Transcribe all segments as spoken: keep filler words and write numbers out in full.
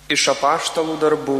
Iš apaštalų darbų.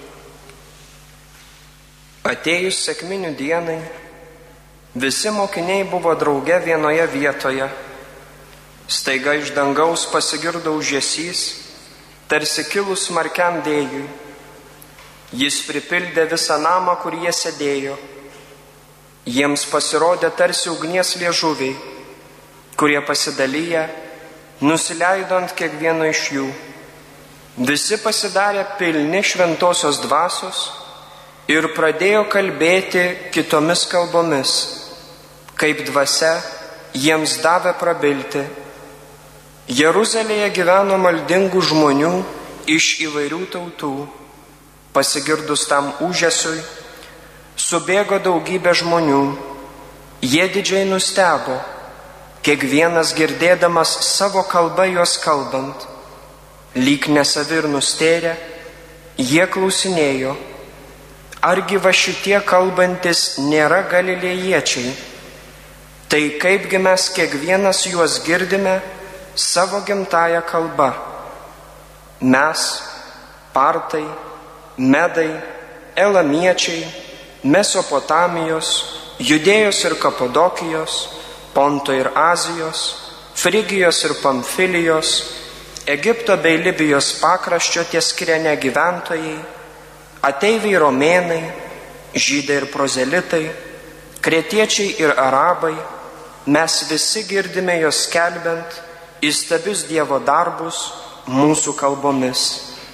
Atėjus sekminių dienai, visi mokiniai buvo drauge vienoje vietoje. Staiga iš dangaus pasigirdo ūžesys, tarsi kilus smarkiam vėjui. Jis pripildė visą namą, kur jie sėdėjo. Jiems pasirodė tarsi ugnies liežuviai, kurie pasidalyję, nusileido ant kiekvieno iš jų. Visi pasidarė pilni šventosios dvasios ir pradėjo kalbėti kitomis kalbomis, kaip dvasia jiems davė prabilti. Jeruzalėje gyveno maldingų žmonių iš įvairių tautų. Pasigirdus tam ūžesiui, subėgo daugybė žmonių. Jie didžiai nustebo, kiekvienas girdėdamas savo kalbą juos kalbant. Lyg nesavi ir nustėrę, jie klausinėjo, argi va šitie kalbantis nėra galilėjiečiai? Tai kaipgi mes kiekvienas juos girdime savo gimtąją kalbą? Mes, partai, medai, elamiečiai, Mesopotamijos, Judėjos ir Kapadokijos, Ponto ir Azijos, Frigijos ir Pamfilijos, Egipto bei Libijos pakraščio ties Kirene gyventojai, ateiviai romėnai, žydai ir prozelitai, kretiečiai ir arabai, mes visi girdime jos skelbiant įstabius Dievo darbus mūsų kalbomis.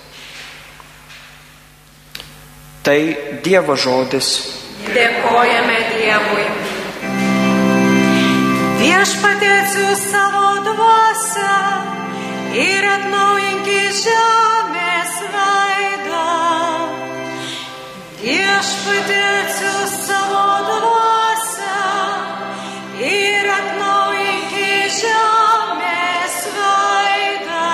Tai Dievo žodis. Dėkojame Dievui. Viešpatie atsiųs savo dvasią ir atnaujink žemės veidą. Viešpatie atsiųs savo dvasią ir atnaujink žemės veidą.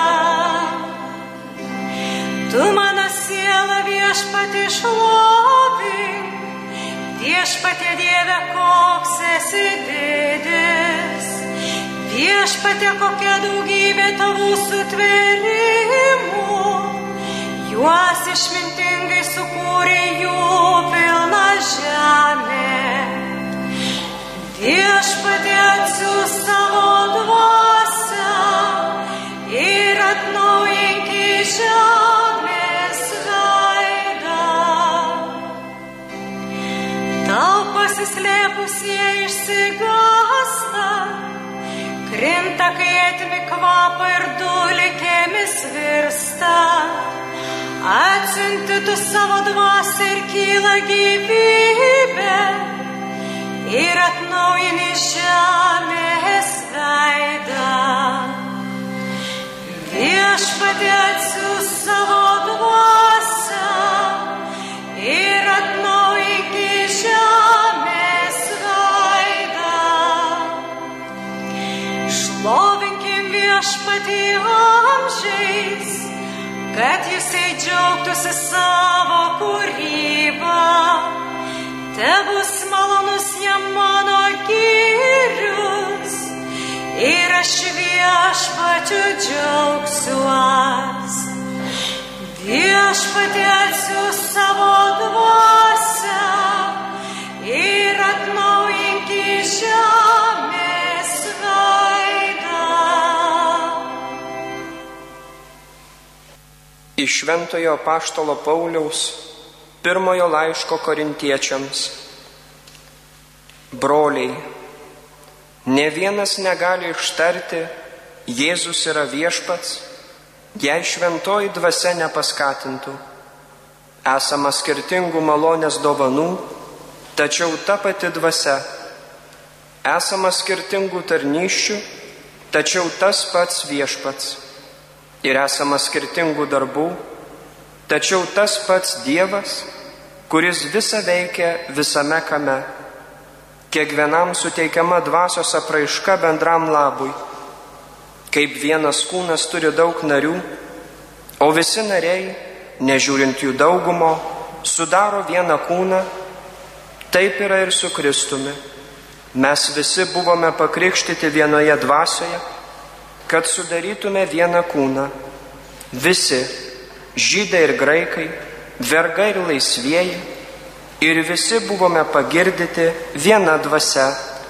Tu mano siela Viešpatie šlovink, Viešpatie Dieve, koks esi didis. Viešpatie, kokia daugybė tavų sutvėrimų, juos išmintingai sukūrė jų pilna žemė. Viešpatie atsiųs savo dvasią ir atnaujink žemės veidą. Tau pasislėpus jie išsigąsta, krinta, kai atimi kvapą ir dulkėmis virsta. Atsiunti tu savo dvasią ir kyla gyvybė ir atnaujini žemės veidą. Viešpatie atsiųs savo dvasią ir atnaujink žemės veidą. Šlovinkim Viešpatį amžiais, kad jisai džiaugtųsi savo kūrybą. Tebus malonus jam mano gyrius ir aš Viešpačiu džiaugsiuos. Viešpatie atsiųs savo dvasią ir atnaujink žemės veidą. Iš šventojo apaštalo Pauliaus pirmojo laiško korintiečiams. Broliai, ne vienas negali ištarti, Jėzus yra viešpats, jei šventoji dvasia nepaskatintų. Esama skirtingų malonės dovanų, tačiau ta pati dvasia. Esama skirtingų tarnysčių, tačiau tas pats viešpats. Ir esama skirtingų darbų, tačiau tas pats Dievas, kuris visa veikia visame kame. Kiekvienam suteikiama dvasios apraiška bendram labui. Kaip vienas kūnas turi daug narių, o visi nariai, nežiūrint jų daugumo, sudaro vieną kūną, taip yra ir su Kristumi. Mes visi buvome pakrikštyti vienoje dvasioje, kad sudarytume vieną kūną. Visi, žydai ir graikai, vergai ir laisvieji, ir visi buvome pagirdyti viena dvasia.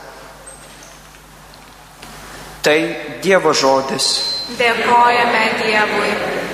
Tai Dievo žodis. Dėkojame Dievui.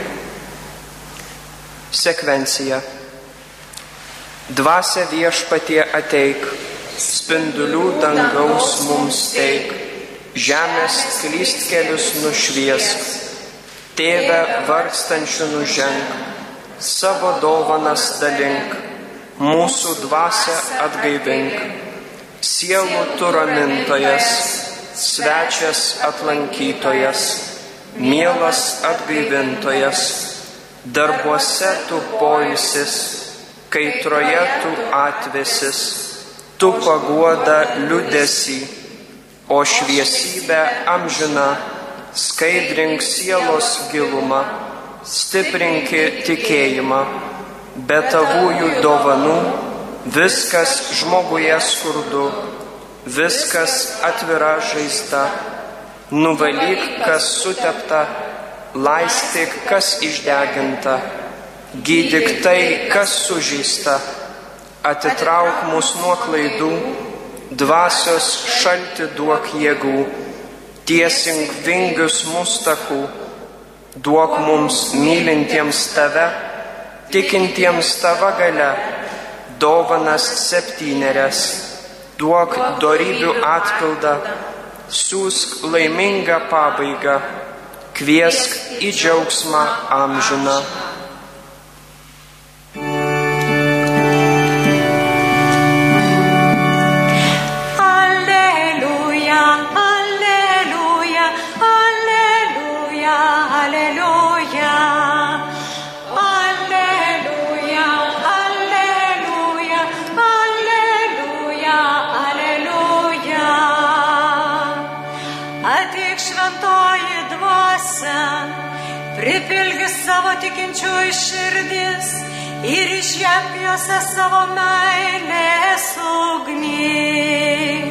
Sekvencija. Dvasia Viešpatie ateik, spindulių dangaus mums teik, žemės klystkelius nušviesk, Tėve vargstančių nuženk, savo dovanas dalink, mūsų dvasią atgaivink, sielų tu ramintojas, svečias atlankytojas, mielas atgaivintojas, darbuose tu poilsis, kaitroje tu atvesis, tu paguoda liūdesį, o šviesybę amžiną, skaidrink sielos gilumą, stiprinki tikėjimą, be tavųjų dovanų, viskas žmoguje skurdu, viskas atvira žaizda, nuvalyk, kas sutepta, laistyk, kas išdeginta, gydyk tai, kas sužeista, atitrauk mus nuo klaidų, dvasios šaltį duok jėgų, tiesink vingius mūsų takų, duok mums mylintiems tave, tikintiems tava galia, dovanas septynerias, duok dorybių atpildą, siųsk laimingą pabaigą, kviesk į džiaugsmą amžiną. Pripilgi savo tikinčiųjų širdis ir išjemk juose savo meilės ugnį.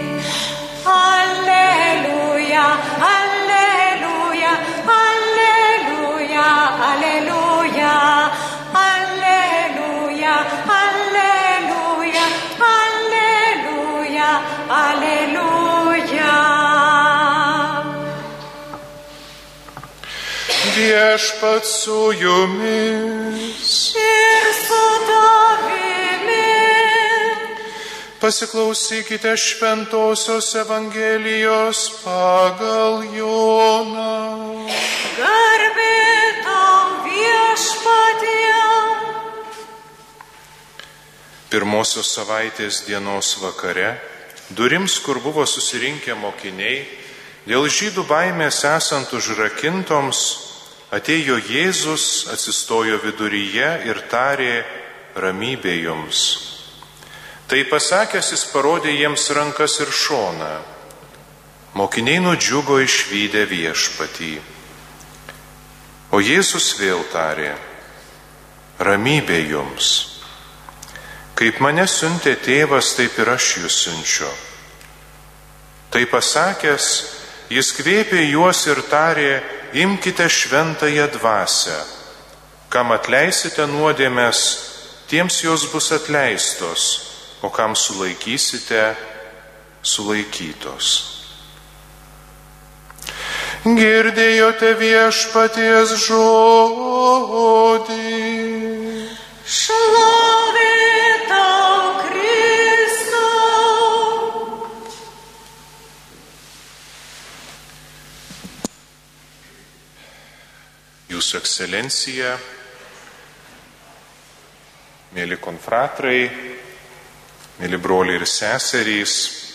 Alleluja, alleluja, alleluja, alleluja, alleluja, alleluja, alleluja, alleluja. Viešpats su jumis. Ir su tavimi. Pasiklausykite Šventosios Evangelijos pagal Joną. Garbė tau, Viešpatie. Pirmosios savaitės dienos vakare, durims, kur buvo susirinkę mokiniai, dėl žydų baimės esant užrakintoms, atėjo Jėzus, atsistojo viduryje ir tarė: ramybė jums. Tai pasakęs, jis parodė jiems rankas ir šoną. Mokiniai nudžiugo išvydę Viešpatį. O Jėzus vėl tarė: ramybė jums. Kaip mane siuntė tėvas, taip ir aš jūs siunčiu. Tai pasakęs, jis kvėpė juos ir tarė: imkite šventąją dvasią. Kam atleisite nuodėmes, tiems jos bus atleistos, o kam sulaikysite, sulaikytos. Girdėjote Viešpaties žodį. Šlovė tau, Kristau. Jūsų ekscelencija, mėly konfratrai, mėly broliai ir seserys,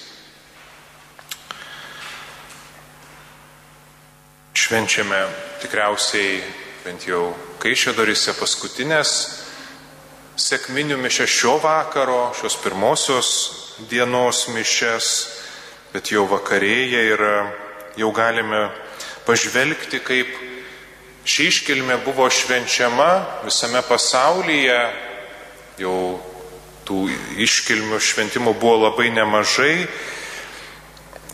švenčiame tikriausiai bent jau Kaišiadoryse paskutinės sekminių mišias šio vakaro, šios pirmosios dienos mišias, bet jau vakarėja ir jau galime pažvelgti, kaip ši iškilmė buvo švenčiama visame pasaulyje. Jau tų iškilmių šventimų buvo labai nemažai.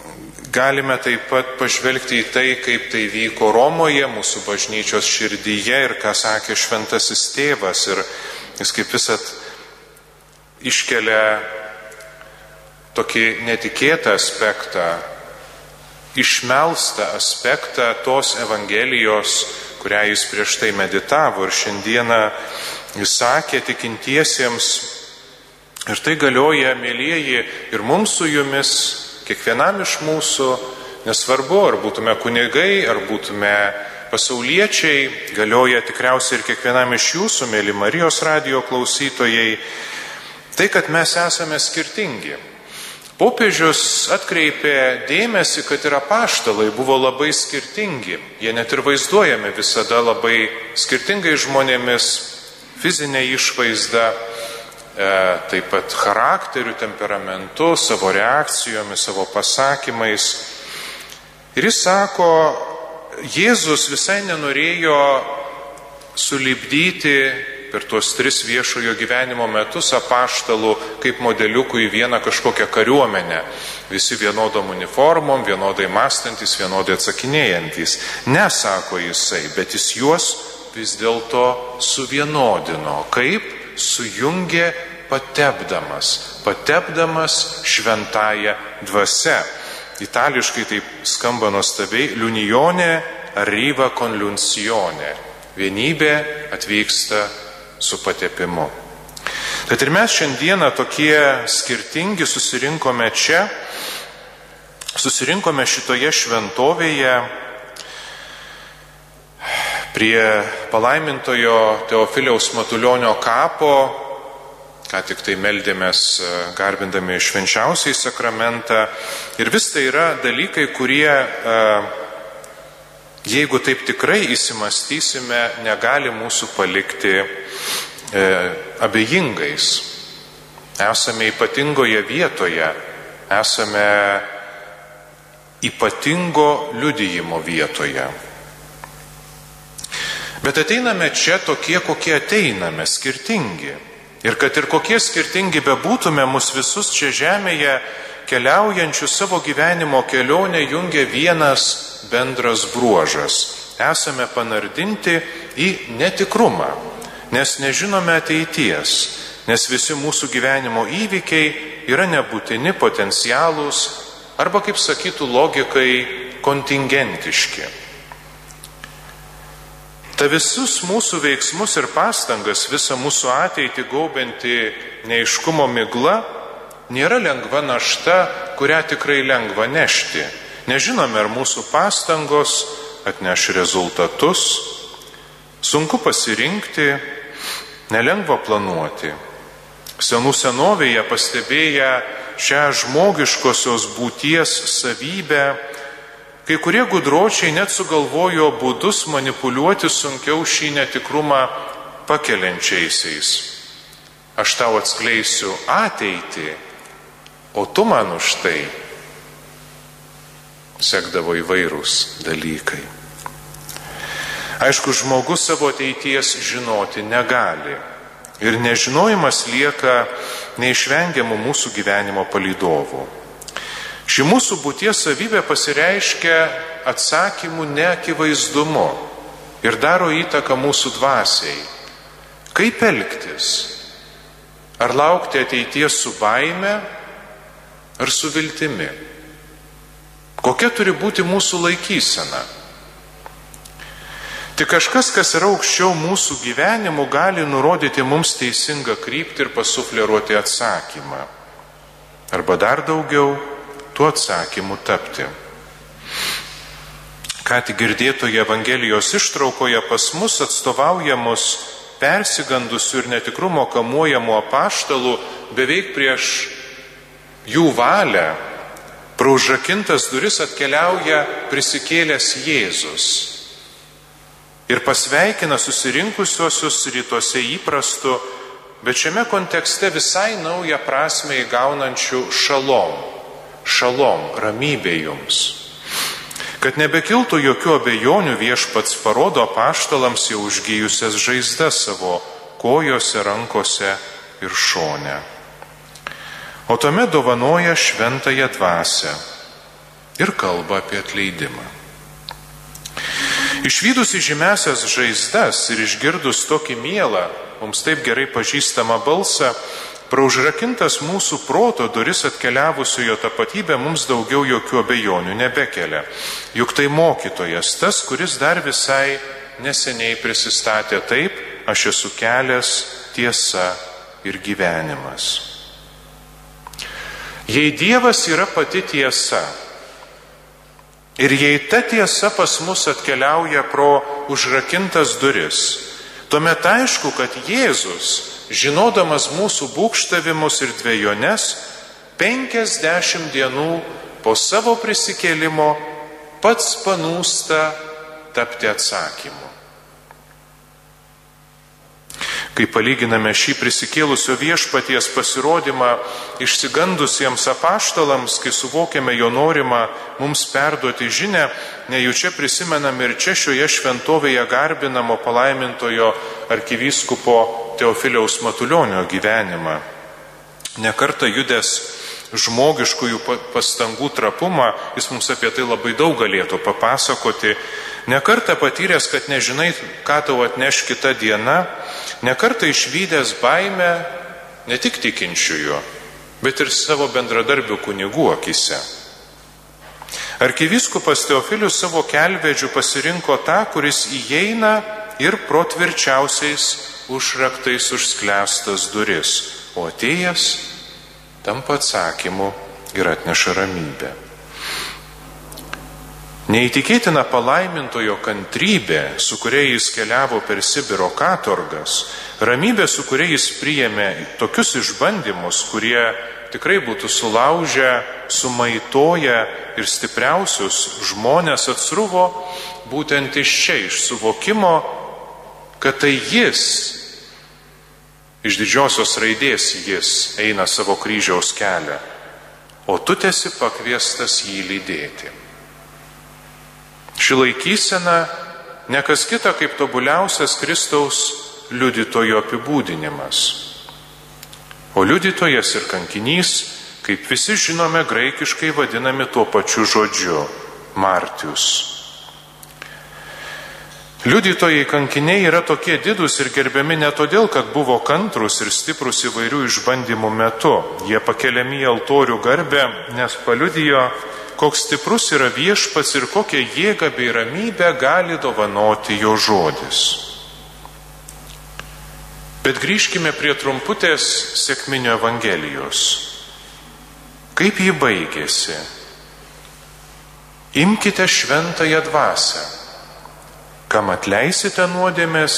galime taip pat pažvelgti į tai, kaip tai vyko Romoje, mūsų bažnyčios širdyje ir ką sakė šventasis tėvas. Ir jis kaip visat iškelia tokį netikėtą aspektą, išmelstą aspektą tos Evangelijos, kurią jis prieš tai meditavo. Ir šiandieną jis sakė tikintiesiems, ir tai galioja, mielieji, ir mums su jumis, kiekvienam iš mūsų, nesvarbu, ar būtume kunigai, ar būtume pasauliečiai, galioja tikriausiai ir kiekvienam iš jūsų, mėly Marijos radijo klausytojai, tai, kad mes esame skirtingi. Popiežius atkreipė dėmesį, kad ir apaštalai buvo labai skirtingi. Jie net ir vaizduojami visada labai skirtingai žmonėmis, fizinė išvaizda, taip pat charakteriu, temperamentu, savo reakcijomis, savo pasakymais. Ir jis sako, Jėzus visai nenorėjo sulipdyti per tuos tris viešojo gyvenimo metus apaštalų kaip modeliukų į vieną kažkokią kariuomenę. Visi vienodom uniformom, vienodai mąstantis, vienodai atsakinėjantis. Nesako jisai, bet jis juos vis dėlto suvienodino. Kaip? Sujungė patepdamas, patepdamas šventąją dvasią. Itališkai taip skamba nuostabiai, l'unione arriva con l'unzione. Vienybė atvyksta su patepimu. Tad ir mes šiandieną tokie skirtingi susirinkome čia, susirinkome šitoje šventovėje prie palaimintojo Teofiliaus Matulionio kapo, ką tik tai meldėmės garbindami švenčiausiąjį sakramentą. Ir vis tai yra dalykai, kurie, jeigu taip tikrai įsimastysime, negali mūsų palikti e, abejingais. Esame ypatingoje vietoje, esame ypatingo liudijimo vietoje. Bet ateiname čia tokie, kokie ateiname, skirtingi. Ir kad ir kokie skirtingi bebūtume, mus visus čia žemėje keliaujančių savo gyvenimo kelionę jungia vienas bendras bruožas. Esame panardinti į netikrumą, nes nežinome ateities, nes visi mūsų gyvenimo įvykiai yra nebūtini, potencialūs arba, kaip sakytų logikai, kontingentiški. Ta visus mūsų veiksmus ir pastangas, visą mūsų ateitį gaubianti neaiškumo migla, nėra lengva našta, kurią tikrai lengva nešti. Nežinome, ar mūsų pastangos atneš rezultatus, sunku pasirinkti, nelengva planuoti. Senų senovėje pastebėję šią žmogiškosios būties savybę, kai kurie gudročiai net sugalvojo būdus manipuliuoti sunkiau šį netikrumą pakeliančiaisiais. Aš tau atskleisiu ateitį, o tu man už tai. Sekdavo įvairūs dalykai. Aišku, žmogus savo ateities žinoti negali. Ir nežinojimas lieka neišvengiamų mūsų gyvenimo palydovų. Ši mūsų būties savybė pasireiškia atsakymų neakivaizdumu ir daro įtaką mūsų dvasiai. Kaip elgtis? Ar laukti ateities su baime ar su viltimi? Kokia turi būti mūsų laikysena? Tik kažkas, kas yra aukščiau mūsų gyvenimų, gali nurodyti mums teisingą kryptį ir pasufleruoti atsakymą. Arba dar daugiau, tuo atsakymu tapti. Ką tik girdėtoje Evangelijos ištraukoje pas mus atstovaujamus persigandusių ir netikrumo kamuojamų apaštalų beveik prieš jų valią pro užrakintas duris atkeliauja prisikėlęs Jėzus ir pasveikina susirinkusiosius rytuose įprastu, bet šiame kontekste visai naują prasmę įgaunančių šalom. Šalom, ramybė jums. Kad nebekiltų jokių abejonių, viešpats parodo apaštalams jau užgijusias žaizdas savo kojose, rankose ir šone. O tuomet dovanoja šventąją dvasią. ir kalba apie atleidimą. Išvydus įžymesias žaizdas ir išgirdus tokį mielą, mums taip gerai pažįstamą balsą, pro užrakintas mūsų proto duris atkeliavusiojo tapatybė mums daugiau jokių abejonių nebekelia. Juk tai mokytojas, tas, kuris dar visai neseniai prisistatė taip: aš esu kelias, tiesa ir gyvenimas. Jei Dievas yra pati tiesa, ir jei ta tiesa pas mus atkeliauja pro užrakintas duris, tuomet aišku, kad Jėzus, žinodamas mūsų būgštavimus ir dvejones, penkiasdešimt dienų po savo prisikėlimo pats panūsta tapti atsakymu. Kai palyginame šį prisikėlusio viešpaties pasirodymą išsigandusiems apaštalams, kai suvokiame jo norimą mums perduoti žinią, nejučia prisimename ir čia šioje šventovėje garbinamo palaimintojo arkivyskupo Teofiliaus Matulionio gyvenimą. Nekartą judęs žmogiškųjų pastangų trapumą, jis mums apie tai labai daug galėtų papasakoti. Nekartą patyręs, kad nežinai, ką tau atneš kita diena, nekartą išvydęs baimę ne tik tikinčiųjų, bet ir savo bendradarbių kunigų akise. Arkivyskupas Teofilius savo kelvedžiu pasirinko tą, kuris įeina ir pro tvirčiausiais užraktais užsklęstas duris, o atėjęs tampa atsakymu ir atneša ramybę. Neįtikėtina palaimintojo kantrybė, su kuria jis keliavo per Sibiro katorgas, ramybė, su kuria jis priėmė tokius išbandymus, kurie tikrai būtų sulaužę, sumaitoję ir stipriausius žmonės, atsruvo būtent iš čia, iš suvokimo, kad tai jis, iš didžiosios raidės jis eina savo kryžiaus kelią, o tu esi pakviestas jį lydėti. Ši laikysena ne kas kita kaip tobuliausias Kristaus liudytojo apibūdinimas. O liudytojas ir kankinys, kaip visi žinome, graikiškai vadinami tuo pačiu žodžiu – martius. Liudytojai kankiniai yra tokie didūs ir gerbiami ne todėl, kad buvo kantrus ir stiprus įvairių išbandymų metu. Jie pakeliami į altorių garbę, nes paliudijo, koks stiprus yra viešpats ir kokią jėgą bei ramybę gali dovanoti jo žodis. Bet grįžkime prie trumputės sekminio Evangelijos. Kaip ji baigėsi? Imkite šventąją dvasią. Kam atleisite nuodėmes,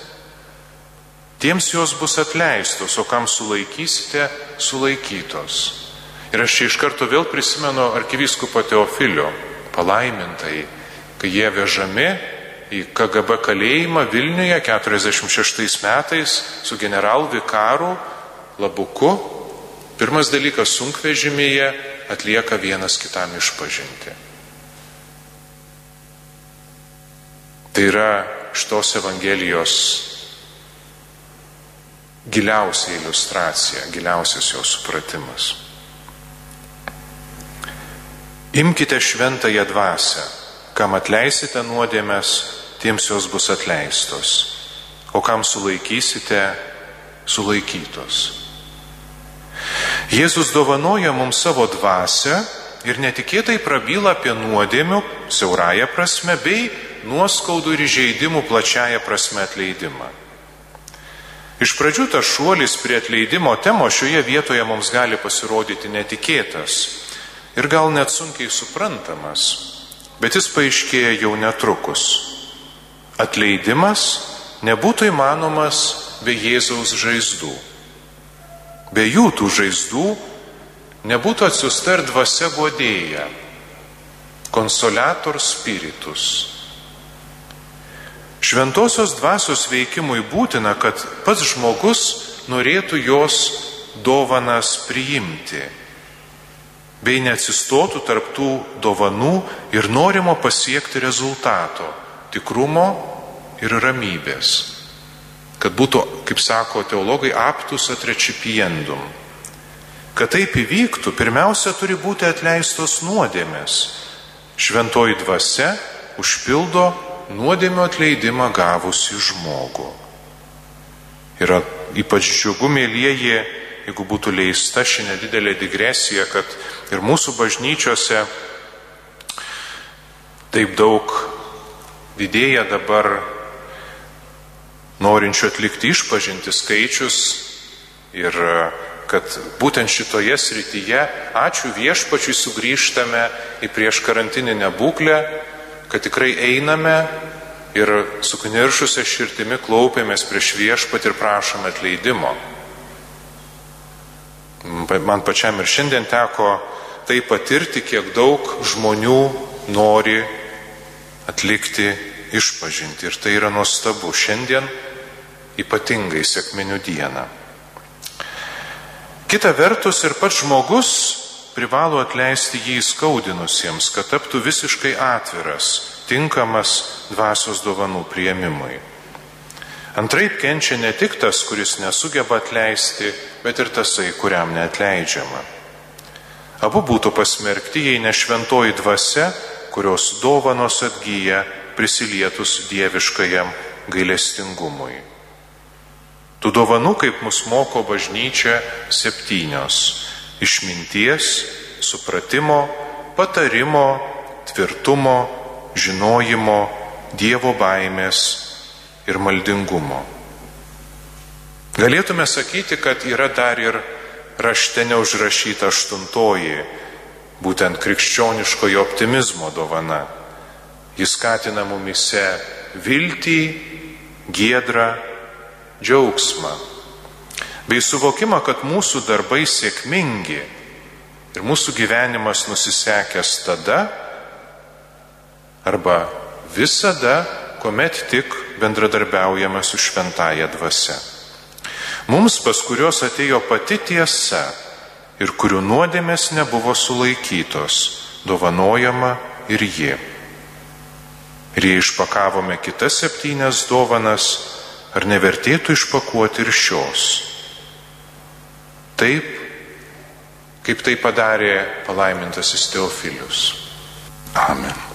tiems jos bus atleistos, o kam sulaikysite, sulaikytos. Ir aš čia iš karto vėl prisimenu arkivyskupo Teofilio palaimintai, kai jie vežami į K G B kalėjimą Vilniuje keturiasdešimt šeštais metais su generalvikaru Labuku. Pirmas dalykas, sunkvežimyje atlieka vienas kitam išpažinti. Tai yra šitos Evangelijos giliausia iliustracija, giliausias jos supratimas. Imkite šventąją dvasią, kam atleisite nuodėmes, tiems jos bus atleistos, o kam sulaikysite, sulaikytos. Jėzus dovanoja mums savo dvasią ir netikėtai prabyla apie nuodėmių siaurąją prasme bei nuoskaudų ir įžeidimų plačiąją prasme atleidimą. Iš pradžių tas šuolis prie atleidimo temos šioje vietoje mums gali pasirodyti netikėtas ir gal net sunkiai suprantamas, bet jis paaiškėja jau netrukus. Atleidimas nebūtų įmanomas be Jėzaus žaizdų. Be jų tų žaizdų nebūtų atsiųsta ir dvasia guodėja, consolator spiritus. Šventosios dvasios veikimui būtina, kad pats žmogus norėtų jos dovanas priimti, bei neatsistotų tarp tų dovanų ir norimo pasiekti rezultato, tikrumo ir ramybės. Kad būtų, kaip sako teologai, aptus at recipiendum. Kad taip įvyktų, pirmiausia turi būti atleistos nuodėmės, Šventoji dvasia užpildo nuodėmio atleidimą gavusi žmogų. Yra ypač džiugu, mėlyjeji, jeigu būtų leista ši nedidelė digresija, kad ir mūsų bažnyčiose taip daug didėja dabar norinčių atlikti išpažintį skaičius ir kad būtent šitoje srityje, ačiū Viešpačiui, sugrįžtame į prieš karantininę būklę, kad tikrai einame ir su kuniršusia širdimi klaupėmės prieš Viešpatį ir prašome atleidimo. Man pačiam ir šiandien teko tai patirti, kiek daug žmonių nori atlikti išpažintį. Ir tai yra nuostabu. Šiandien ypatingai sekminių dieną. Kita vertus, ir pats žmogus privalo atleisti jį įskaudinusiems, kad taptų visiškai atviras, tinkamas dvasios dovanų priėmimui. Antraip kenčia ne tik tas, kuris nesugeba atleisti, bet ir tasai, kuriam neatleidžiama. Abu būtų pasmerkti, jei ne šventoji dvasia, kurios dovanos atgyja prisilietus dieviškajam gailestingumui. Tų dovanų, kaip mus moko bažnyčia, septynios: išminties, supratimo, patarimo, tvirtumo, žinojimo, Dievo baimės ir maldingumo. Galėtume sakyti, kad yra dar ir rašte neužrašyta aštuntoji, būtent krikščioniškojo optimizmo dovana. Jis skatina mumise viltį, giedrą, džiaugsmą, bei suvokimą, kad mūsų darbai sėkmingi ir mūsų gyvenimas nusisekęs tada arba visada, kuomet tik bendradarbiaujame su šventąja dvasia. Mums, pas kurios atėjo pati tiesa ir kurių nuodėmės nebuvo sulaikytos, dovanojama ir ji. Ir jei išpakavome kitas septynias dovanas, ar nevertėtų išpakuoti ir šios? Taip, kaip tai padarė palaimintasis Teofilius. Amen.